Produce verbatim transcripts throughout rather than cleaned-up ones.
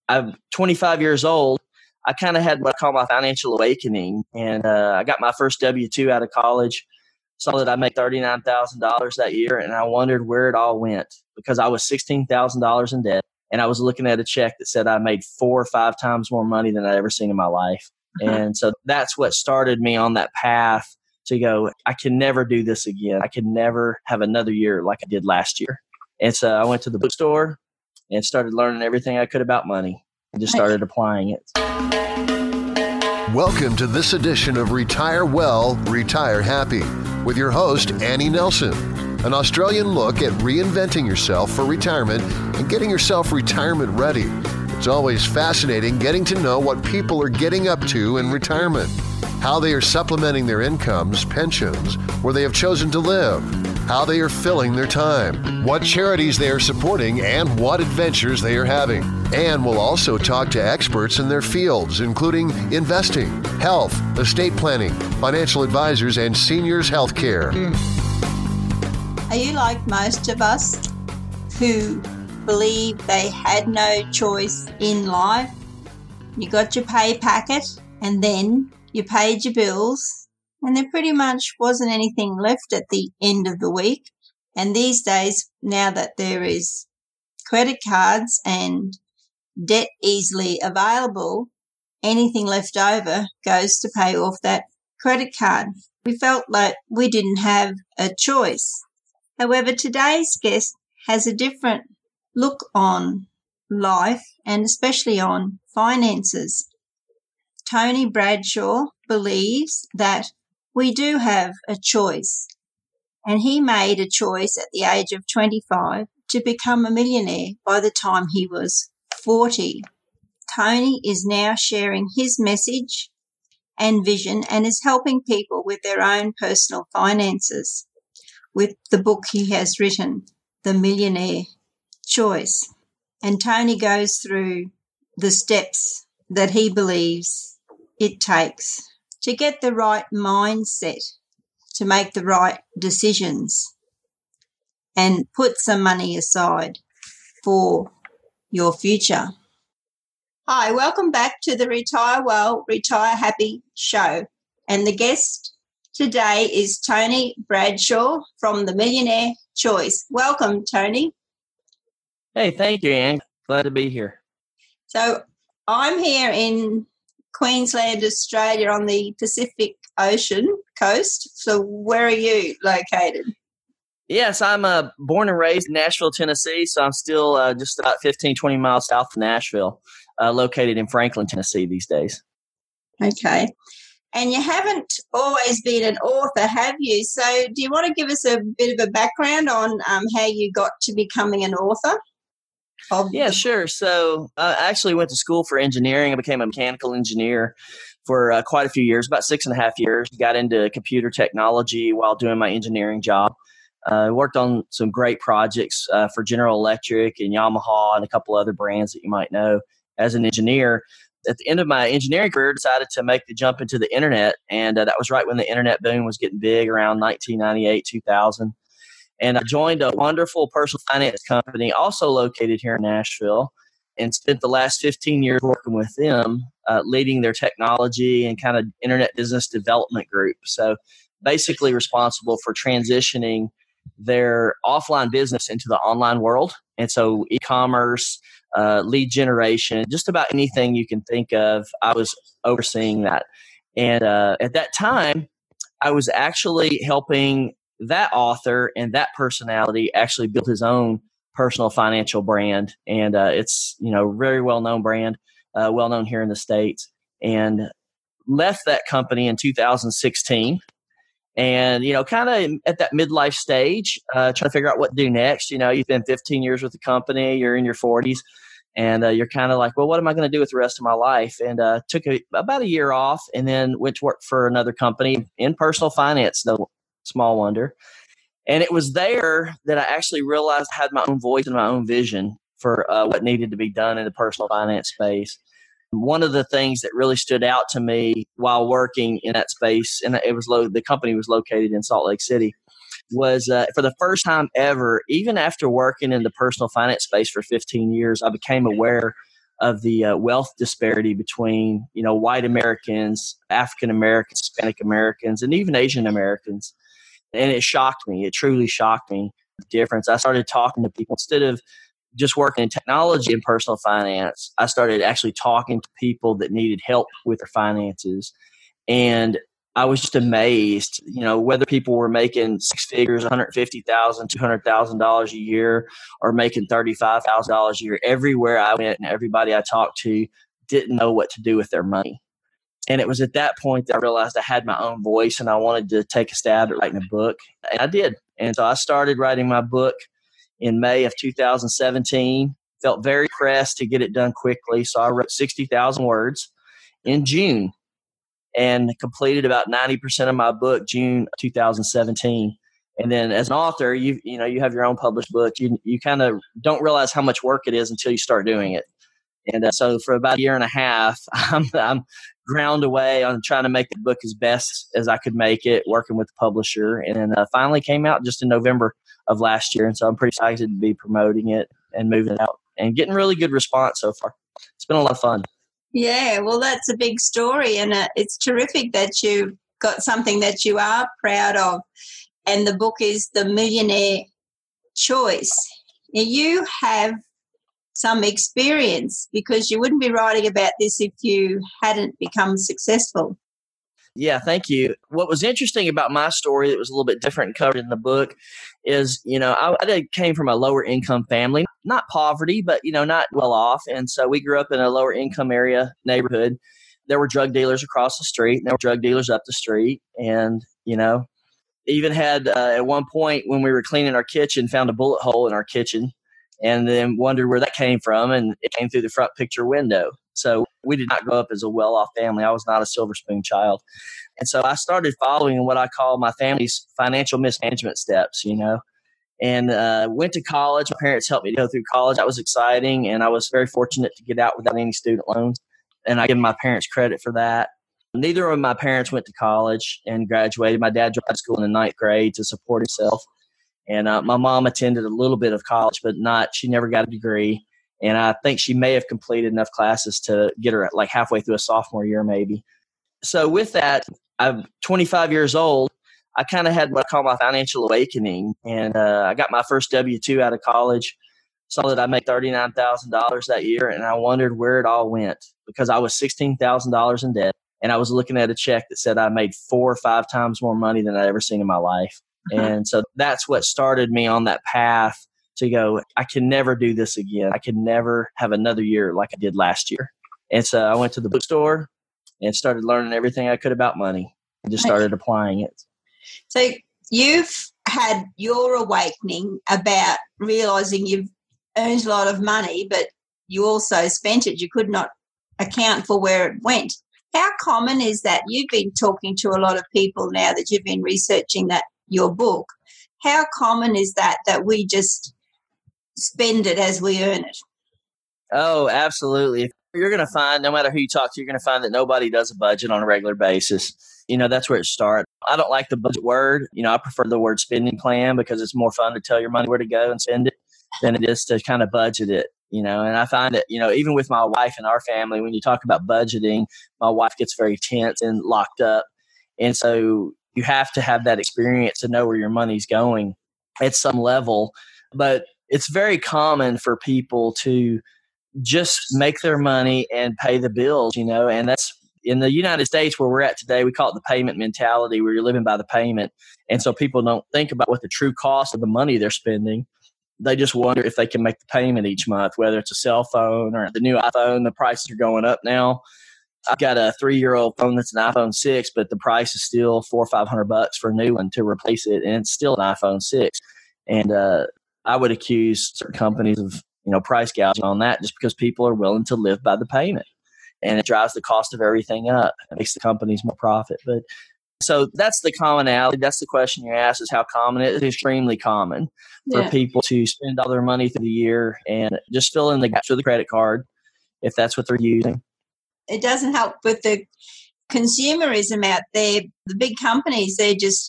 I'm twenty-five years old. I kind of had what I call my financial awakening. And uh, I got my first W two out of college, saw that I made thirty-nine thousand dollars that year. And I wondered where it all went because I was sixteen thousand dollars in debt. And I was looking at a check that said I made four or five times more money than I'd ever seen in my life. Uh-huh. And so that's what started me on that path to go, I can never do this again. I can never have another year like I did last year. And so I went to the bookstore and started learning everything I could about money and just started applying it. Welcome to this edition of Retire Well, Retire Happy with your host, Annie Nelson. An Australian look at reinventing yourself for retirement and getting yourself retirement ready. It's always fascinating getting to know what people are getting up to in retirement, how they are supplementing their incomes, pensions, where they have chosen to live, how they are filling their time, what charities they are supporting, and what adventures they are having. And we'll also talk to experts in their fields, including investing, health, estate planning, financial advisors, and seniors healthcare. Are you like most of us who believe they had no choice in life? You got your pay packet and then you paid your bills and there pretty much wasn't anything left at the end of the week. And these days, now that there is credit cards and debt easily available, anything left over goes to pay off that credit card. We felt like we didn't have a choice. However, today's guest has a different look on life and especially on finances. Tony Bradshaw believes that we do have a choice, and he made a choice at the age of twenty-five to become a millionaire by the time he was forty. Tony is now sharing his message and vision and is helping people with their own personal finances with the book he has written, The Millionaire Choice. And Tony goes through the steps that he believes it takes to get the right mindset, to make the right decisions and put some money aside for your future. Hi, welcome back to the Retire Well, Retire Happy show. And the guest today is Tony Bradshaw from The Millionaire Choice. Welcome, Tony. Hey, thank you, Anne. Glad to be here. So I'm here in Queensland, Australia, on the Pacific Ocean coast. So where are you located? Yes, I'm uh, born and raised in Nashville, Tennessee, so I'm still uh, just about fifteen, twenty miles south of Nashville, uh, located in Franklin, Tennessee these days. Okay. And you haven't always been an author, have you? So do you want to give us a bit of a background on um, how you got to becoming an author? Yeah, sure. So uh, I actually went to school for engineering. I became a mechanical engineer for uh, quite a few years, about six and a half years. Got into computer technology while doing my engineering job. I uh, worked on some great projects uh, for General Electric and Yamaha and a couple other brands that you might know as an engineer. At the end of my engineering career, decided to make the jump into the internet. And uh, that was right when the internet boom was getting big around nineteen ninety-eight, two thousand. And I joined a wonderful personal finance company also located here in Nashville and spent the last fifteen years working with them, uh, leading their technology and kind of internet business development group. So basically responsible for transitioning their offline business into the online world. And so e-commerce, uh, lead generation, just about anything you can think of, I was overseeing that. And uh, at that time, I was actually helping that author and that personality actually build his own personal financial brand. And uh, it's, you know, very well-known brand, uh, well-known here in the States, and left that company in two thousand sixteen. And, you know, kind of at that midlife stage, uh, trying to figure out what to do next. You know, you've been fifteen years with the company, you're in your forties, and uh, you're kind of like, well, what am I going to do with the rest of my life? And uh, took a, about a year off and then went to work for another company in personal finance, no small wonder. And it was there that I actually realized I had my own voice and my own vision for uh, what needed to be done in the personal finance space. One of the things that really stood out to me while working in that space, and it was lo- the company was located in Salt Lake City, was uh, for the first time ever, even after working in the personal finance space for fifteen years, I became aware of the uh, wealth disparity between, you know, white Americans, African Americans, Hispanic Americans, and even Asian Americans. And it shocked me. It truly shocked me, the difference. I started talking to people instead of just working in technology and personal finance. I started actually talking to people that needed help with their finances. And I was just amazed, you know, whether people were making six figures, one hundred fifty thousand dollars, two hundred thousand dollars a year, or making thirty-five thousand dollars a year. Everywhere I went and everybody I talked to didn't know what to do with their money. And it was at that point that I realized I had my own voice and I wanted to take a stab at writing a book. And I did. And so I started writing my book in May of two thousand seventeen. Felt very pressed to get it done quickly. So I wrote sixty thousand words in June and completed about ninety percent of my book June two thousand seventeen. And then as an author, you you know, you have your own published book. You you kind of don't realize how much work it is until you start doing it. And uh, so for about a year and a half, I'm, I'm ground away on trying to make the book as best as I could make it, working with the publisher. And then uh, finally came out just in November of last year. And so I'm pretty excited to be promoting it and moving it out and getting really good response so far. It's been a lot of fun. Yeah, well, that's a big story. And uh, it's terrific that you've got something that you are proud of. And the book is The Millionaire Choice. Now, you have some experience because you wouldn't be writing about this if you hadn't become successful. Yeah, thank you. What was interesting about my story that was a little bit different and covered in the book is, you know, I, I came from a lower income family, not poverty, but, you know, not well off. And so we grew up in a lower income area neighborhood. There were drug dealers across the street and there were drug dealers up the street. And, you know, even had uh, at one point when we were cleaning our kitchen, found a bullet hole in our kitchen and then wondered where that came from. And it came through the front picture window. So we did not grow up as a well-off family. I was not a silver spoon child. And so I started following what I call my family's financial mismanagement steps, you know, and uh, went to college. My parents helped me go through college. That was exciting. And I was very fortunate to get out without any student loans. And I give my parents credit for that. Neither of my parents went to college and graduated. My dad dropped out of school in the ninth grade to support himself. And uh, my mom attended a little bit of college, but not, she never got a degree. And I think she may have completed enough classes to get her like halfway through a sophomore year, maybe. So with that, I'm twenty-five years old. I kind of had what I call my financial awakening. And uh, I got my first W two out of college, saw that I made thirty-nine thousand dollars that year. And I wondered where it all went because I was sixteen thousand dollars in debt. And I was looking at a check that said I made four or five times more money than I'd ever seen in my life. Uh-huh. And so that's what started me on that path to go, I can never do this again. I can never have another year like I did last year. And so I went to the bookstore and started learning everything I could about money and just started applying it. So you've had your awakening about realizing you've earned a lot of money, but you also spent it. You could not account for where it went. How common is that? You've been talking to a lot of people now that you've been researching that your book. How common is that, that we just spend it as we earn it? Oh, absolutely. You're going to find, no matter who you talk to, you're going to find that nobody does a budget on a regular basis. You know, that's where it starts. I don't like the budget word. You know, I prefer the word spending plan because it's more fun to tell your money where to go and spend it than it is to kind of budget it. You know, and I find that, you know, even with my wife and our family, when you talk about budgeting, my wife gets very tense and locked up. And so you have to have that experience to know where your money's going at some level. But it's very common for people to just make their money and pay the bills, you know, and that's in the United States where we're at today. We call it the payment mentality, where you're living by the payment. And so people don't think about what the true cost of the money they're spending. They just wonder if they can make the payment each month, whether it's a cell phone or the new iPhone. The prices are going up now. I've got a three-year-old phone that's an iPhone six, but the price is still four or five hundred bucks for a new one to replace it, and it's still an iPhone six. And uh, I would accuse certain companies of, you know, price gouging on that just because people are willing to live by the payment, and it drives the cost of everything up. It makes the companies more profit, but. So that's the commonality. That's the question you asked, is how common it is. It's extremely common for yeah. people to spend all their money through the year and just fill in the gaps with the credit card if that's what they're using. It doesn't help with the consumerism out there. The big companies, they're just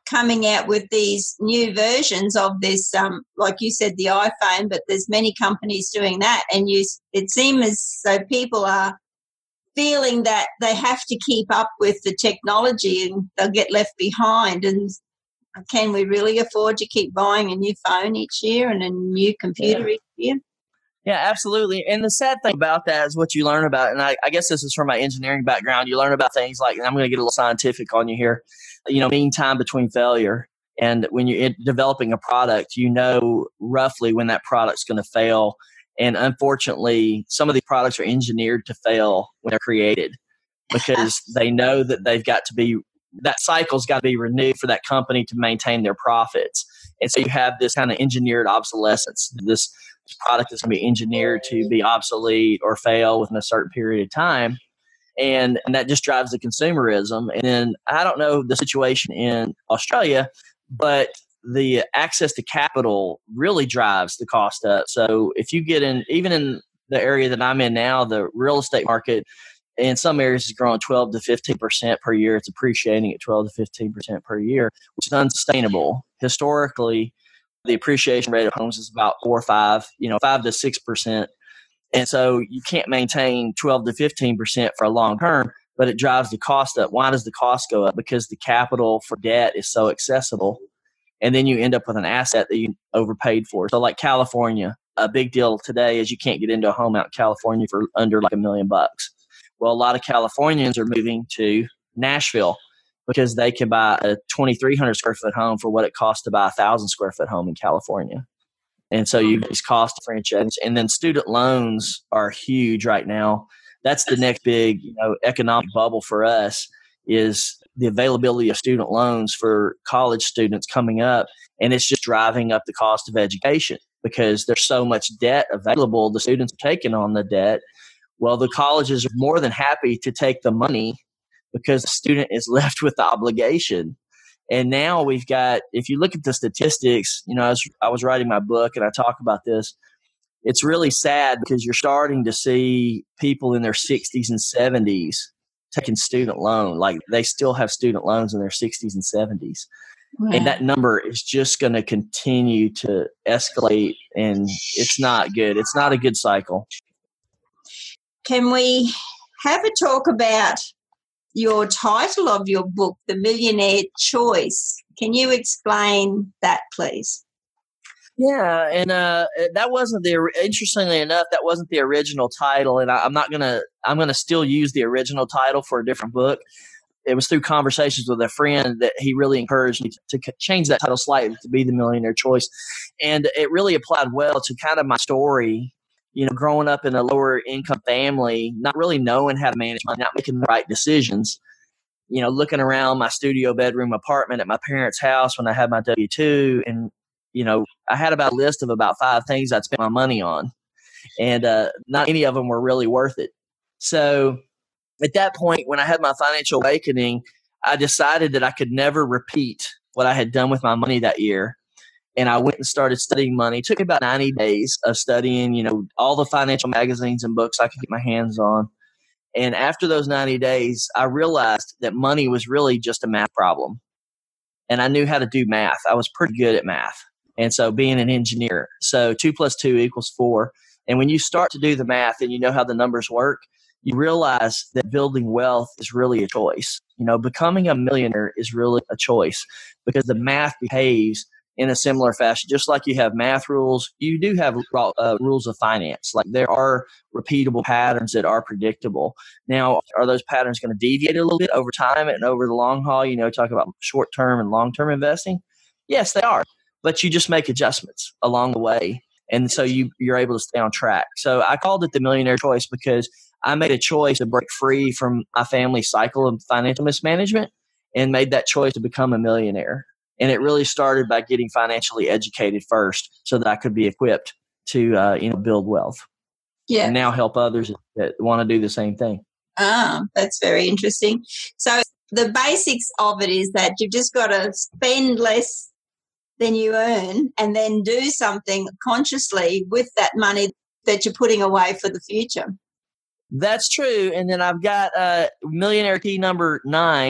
coming out with these new versions of this, um, like you said, the iPhone, but there's many companies doing that. And you, it seems as though people are feeling that they have to keep up with the technology and they'll get left behind. And can we really afford to keep buying a new phone each year and a new computer Yeah. each year? Yeah, absolutely. And the sad thing about that is what you learn about, and I, I guess this is from my engineering background, you learn about things like, and I'm going to get a little scientific on you here, you know, mean time between failure. And when you're developing a product, you know roughly when that product's going to fail. And unfortunately, some of these products are engineered to fail when they're created because they know that they've got to be, that cycle's got to be renewed for that company to maintain their profits. And so you have this kind of engineered obsolescence. This product is going to be engineered to be obsolete or fail within a certain period of time. And, and that just drives the consumerism. And then I don't know the situation in Australia, but the access to capital really drives the cost up. So if you get in, even in the area that I'm in now, the real estate market in some areas is growing twelve to fifteen percent per year. It's appreciating at twelve to fifteen percent per year, which is unsustainable. Historically, the appreciation rate of homes is about four or five, you know, five to six percent. And so you can't maintain twelve to fifteen percent for a long term, but it drives the cost up. Why does the cost go up? Because the capital for debt is so accessible. And then you end up with an asset that you overpaid for. So like California, a big deal today is you can't get into a home out in California for under like a million bucks. Well, a lot of Californians are moving to Nashville because they can buy a twenty-three hundred square foot home for what it costs to buy a one thousand square foot home in California. And so you these cost differentiations. And then student loans are huge right now. That's the next big, you know, economic bubble for us is the availability of student loans for college students coming up. And it's just driving up the cost of education because there's so much debt available. The students are taking on the debt. Well, the colleges are more than happy to take the money because the student is left with the obligation. And now we've got, if you look at the statistics, you know, I was, I was writing my book and I talk about this. It's really sad because you're starting to see people in their sixties and seventies taking student loan. Like they still have student loans in their sixties and seventies. Wow. And that number is just going to continue to escalate. And it's not good. It's not a good cycle. Can we have a talk about your title of your book, The Millionaire Choice? Can you explain that, please? Yeah, and uh, that wasn't the. Interestingly enough, that wasn't the original title, and I, I'm not gonna. I'm gonna still use the original title for a different book. It was through conversations with a friend that he really encouraged me to, to change that title slightly to be The Millionaire Choice, and it really applied well to kind of my story. You know, growing up in a lower income family, not really knowing how to manage money, not making the right decisions. You know, looking around my studio bedroom apartment at my parents' house when I had my W two, and you know, I had about a list of about five things I'd spend my money on, and uh, not any of them were really worth it. So at that point, when I had my financial awakening, I decided that I could never repeat what I had done with my money that year. And I went and started studying money. It took me about ninety days of studying, you know, all the financial magazines and books I could get my hands on. And after those ninety days, I realized that money was really just a math problem. And I knew how to do math. I was pretty good at math. And so being an engineer, so two plus two equals four. And when you start to do the math and you know how the numbers work, you realize that building wealth is really a choice. You know, becoming a millionaire is really a choice because the math behaves in a similar fashion. Just like you have math rules, you do have uh, rules of finance. Like there are repeatable patterns that are predictable. Now, are those patterns going to deviate a little bit over time and over the long haul? You know, talk about short-term and long-term investing. Yes, they are. But you just make adjustments along the way. And so you, you're able to stay on track. So I called it The Millionaire Choice because I made a choice to break free from my family cycle of financial mismanagement and made that choice to become a millionaire. And it really started by getting financially educated first so that I could be equipped to uh, you know, build wealth. Yeah. And now help others that want to do the same thing. Ah, that's very interesting. So the basics of it is that you've just got to spend less than you earn and then do something consciously with that money that you're putting away for the future. That's true. And then I've got uh, millionaire key number nine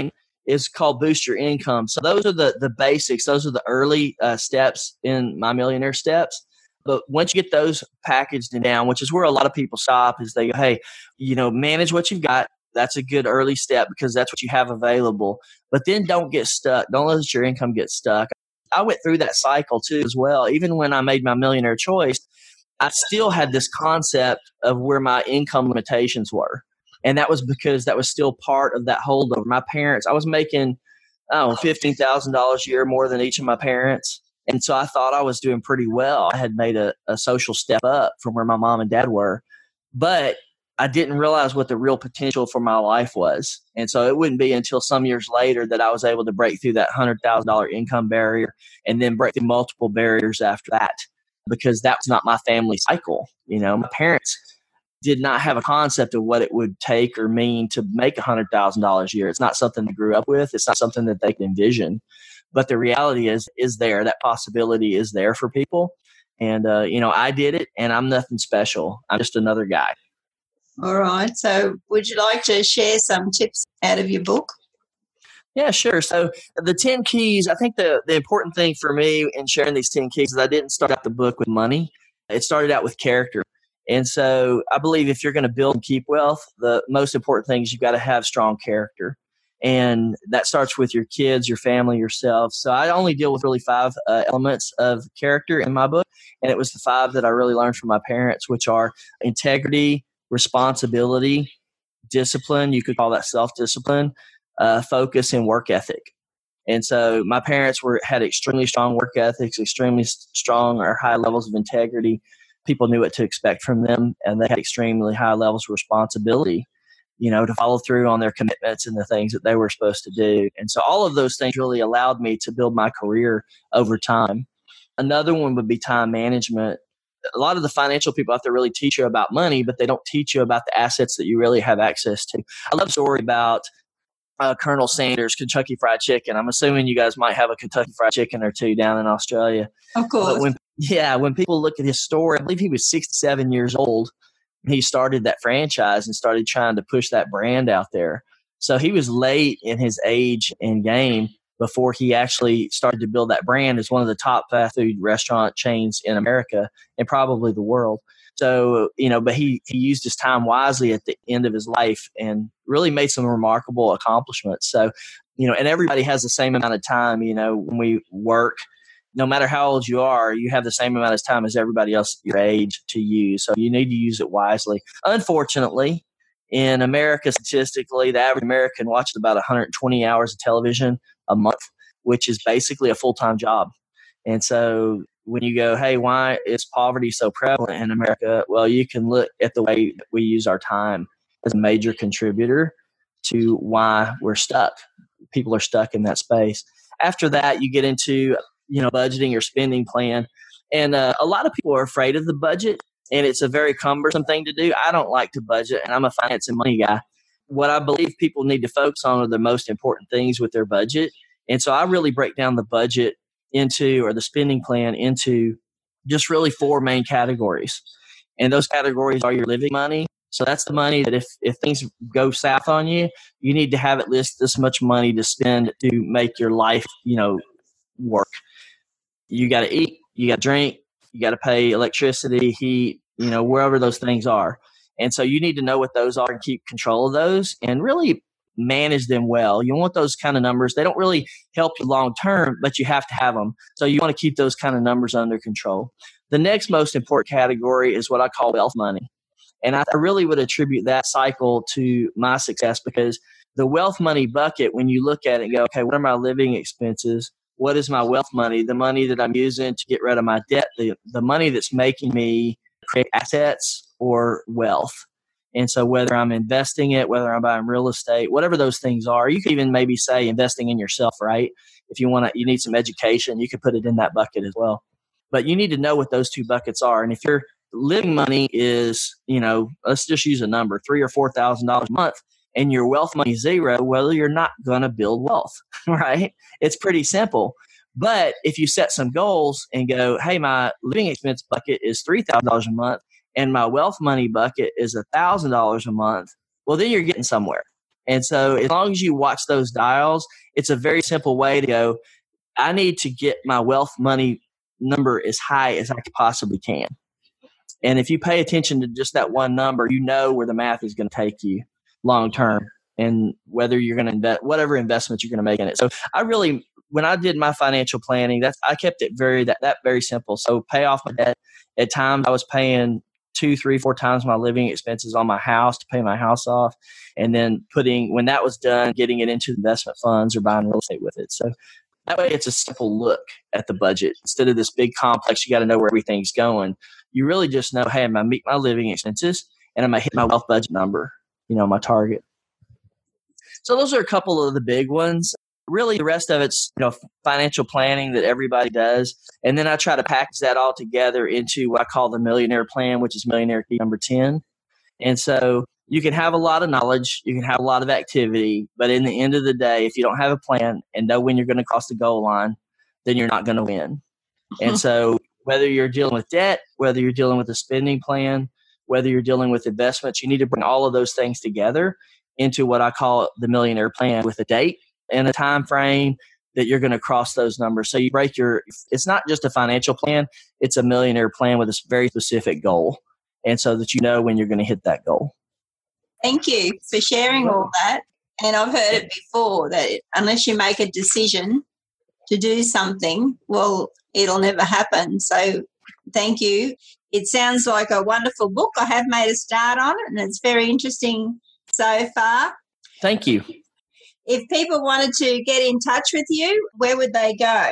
is called Boost Your Income. So those are the the basics. Those are the early uh, steps in My Millionaire Steps. But once you get those packaged and down, which is where a lot of people stop, is they go, hey, you know, manage what you've got. That's a good early step because that's what you have available. But then don't get stuck. Don't let your income get stuck. I went through that cycle too as well. Even when I made my millionaire choice, I still had this concept of where my income limitations were. And that was because that was still part of that holdover. My parents, I was making, I don't know, fifteen thousand dollars a year more than each of my parents. And so I thought I was doing pretty well. I had made a, a social step up from where my mom and dad were. But I didn't realize what the real potential for my life was. And so it wouldn't be until some years later that I was able to break through that one hundred thousand dollars income barrier and then break through multiple barriers after that, because that was not my family cycle. You know, my parents did not have a concept of what it would take or mean to make one hundred thousand dollars a year. It's not something they grew up with. It's not something that they can envision. But the reality is, is there. That possibility is there for people. And, uh, you know, I did it, and I'm nothing special. I'm just another guy. All right. So would you like to share some tips out of your book? Yeah, sure. So the ten keys, I think the, the important thing for me in sharing these ten keys is I didn't start out the book with money. It started out with character. And so I believe if you're going to build and keep wealth, the most important thing is you've got to have strong character. And that starts with your kids, your family, yourself. So I only deal with really five uh, elements of character in my book. And it was the five that I really learned from my parents, which are integrity, responsibility, discipline, you could call that self-discipline, uh, focus, and work ethic. And so my parents were had extremely strong work ethics, extremely strong or high levels of integrity. People knew what to expect from them, and they had extremely high levels of responsibility, you know, to follow through on their commitments and the things that they were supposed to do. And so all of those things really allowed me to build my career over time. Another one would be time management. A lot of the financial people out there really teach you about money, but they don't teach you about the assets that you really have access to. I love a story about uh, Colonel Sanders, Kentucky Fried Chicken. I'm assuming you guys might have a Kentucky Fried Chicken or two down in Australia. Of course. But when, yeah, when people look at his story, I believe he was sixty-seven years old. He started that franchise and started trying to push that brand out there. So he was late in his age and game before he actually started to build that brand as one of the top fast food restaurant chains in America and probably the world. So, you know, but he, he used his time wisely at the end of his life and really made some remarkable accomplishments. So, you know, and everybody has the same amount of time, you know, when we work, no matter how old you are, you have the same amount of time as everybody else your age to use. So you need to use it wisely. Unfortunately, in America, statistically, the average American watches about one hundred twenty hours of television a month, which is basically a full-time job. And so when you go, hey, why is poverty so prevalent in America? Well, you can look at the way that we use our time as a major contributor to why we're stuck. People are stuck in that space. After that, you get into, you know, budgeting your spending plan. And uh, a lot of people are afraid of the budget, and it's a very cumbersome thing to do. I don't like to budget, and I'm a finance and money guy. What I believe people need to focus on are the most important things with their budget. And so I really break down the budget into, or the spending plan into, just really four main categories. And those categories are your living money. So that's the money that if, if things go south on you, you need to have at least this much money to spend to make your life, you know, work. You got to eat, you got to drink, you got to pay electricity, heat, you know, wherever those things are. And so you need to know what those are and keep control of those and really manage them well. You want those kind of numbers. They don't really help you long term, but you have to have them. So you want to keep those kind of numbers under control. The next most important category is what I call wealth money. And I really would attribute that cycle to my success, because the wealth money bucket, when you look at it and go, okay, what are my living expenses? What is my wealth money? The money that I'm using to get rid of my debt, the, the money that's making me create assets or wealth. And so whether I'm investing it, whether I'm buying real estate, whatever those things are, you could even maybe say investing in yourself, right? If you want to, you need some education, you could put it in that bucket as well. But you need to know what those two buckets are. And if your living money is, you know, let's just use a number, three or four thousand dollars a month, and your wealth money is zero, well, you're not going to build wealth, right? It's pretty simple. But if you set some goals and go, hey, my living expense bucket is three thousand dollars a month and my wealth money bucket is one thousand dollars a month, well, then you're getting somewhere. And so as long as you watch those dials, it's a very simple way to go, I need to get my wealth money number as high as I possibly can. And if you pay attention to just that one number, you know where the math is going to take you long term and whether you're going to invest, whatever investments you're going to make in it. So I really, when I did my financial planning, that's, I kept it very, that, that very simple. So pay off my debt. At times I was paying two, three, four times my living expenses on my house to pay my house off. And then putting, when that was done, getting it into investment funds or buying real estate with it. So that way it's a simple look at the budget. Instead of this big complex, you got to know where everything's going. You really just know, hey, I'm going to meet my living expenses and I'm going to hit my wealth budget number, you know, my target. So those are a couple of the big ones. Really, the rest of it's, you know, financial planning that everybody does. And then I try to package that all together into what I call the millionaire plan, which is millionaire key number ten. And so you can have a lot of knowledge, you can have a lot of activity, but in the end of the day, if you don't have a plan and know when you're going to cross the goal line, then you're not going to win. And so whether you're dealing with debt, whether you're dealing with a spending plan, whether you're dealing with investments, you need to bring all of those things together into what I call the millionaire plan with a date and a time frame that you're going to cross those numbers. So you break your, it's not just a financial plan, it's a millionaire plan with a very specific goal. And so that you know when you're going to hit that goal. Thank you for sharing all that. And I've heard it before that unless you make a decision to do something, well, it'll never happen. So thank you. It sounds like a wonderful book. I have made a start on it and it's very interesting so far. Thank you. If people wanted to get in touch with you, where would they go?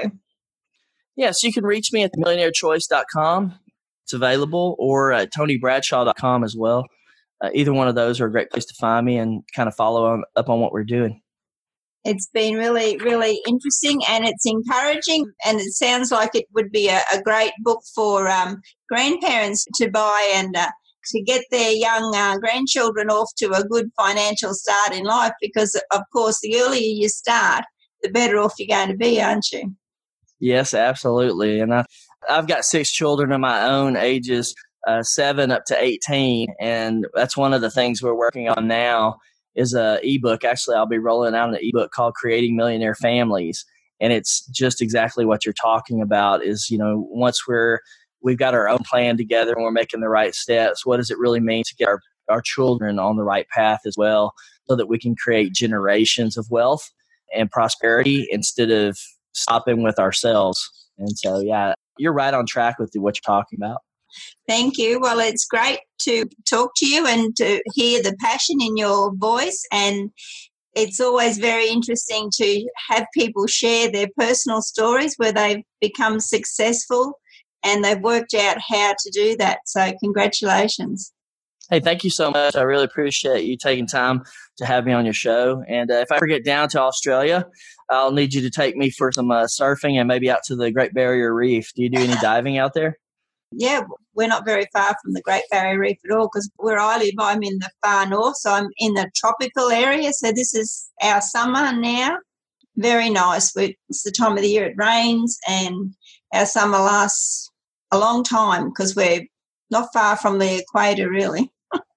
Yes, you can reach me at the millionaire choice dot com. It's available, or at tony bradshaw dot com as well. Uh, either one of those are a great place to find me and kind of follow on, up on what we're doing. It's been really, really interesting and it's encouraging, and it sounds like it would be a, a great book for um, grandparents to buy and uh, to get their young uh, grandchildren off to a good financial start in life, because, of course, the earlier you start, the better off you're going to be, aren't you? Yes, absolutely. And I, I've got six children of my own, ages uh, seven up to eighteen, and that's one of the things we're working on now is a ebook. Actually, I'll be rolling out an ebook called Creating Millionaire Families, and it's just exactly what you're talking about is, you know, once we're we've got our own plan together and we're making the right steps, what does it really mean to get our, our children on the right path as well, so that we can create generations of wealth and prosperity instead of stopping with ourselves. And so, yeah, you're right on track with what you're talking about. Thank you. Well, it's great to talk to you and to hear the passion in your voice. And it's always very interesting to have people share their personal stories where they've become successful and they've worked out how to do that. So congratulations. Hey, thank you so much. I really appreciate you taking time to have me on your show. And uh, if I ever get down to Australia, I'll need you to take me for some uh, surfing and maybe out to the Great Barrier Reef. Do you do any diving out there? Yeah, we're not very far from the Great Barrier Reef at all, because where I live, I'm in the far north, so I'm in the tropical area. So this is our summer now. Very nice. It's the time of the year it rains, and our summer lasts a long time because we're not far from the equator, really.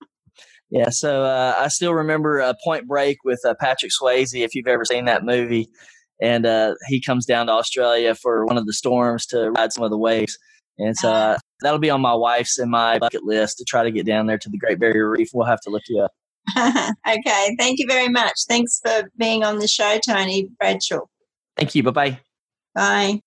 Yeah, so uh, I still remember uh, Point Break with uh, Patrick Swayze, if you've ever seen that movie. And uh, he comes down to Australia for one of the storms to ride some of the waves. And so uh, that'll be on my wife's and my bucket list to try to get down there to the Great Barrier Reef. We'll have to look you up. Okay, thank you very much. Thanks for being on the show, Tony Bradshaw. Thank you. Bye-bye. Bye.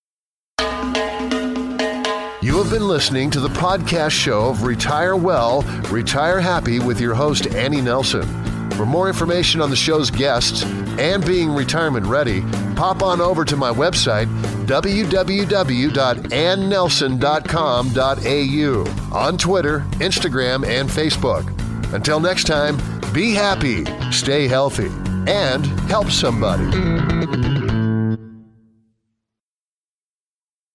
You have been listening to the podcast show of Retire Well, Retire Happy with your host, Annie Nelson. For more information on the show's guests and being retirement ready, pop on over to my website, w w w dot ann nelson dot com dot a u, on Twitter, Instagram, and Facebook. Until next time, be happy, stay healthy, and help somebody.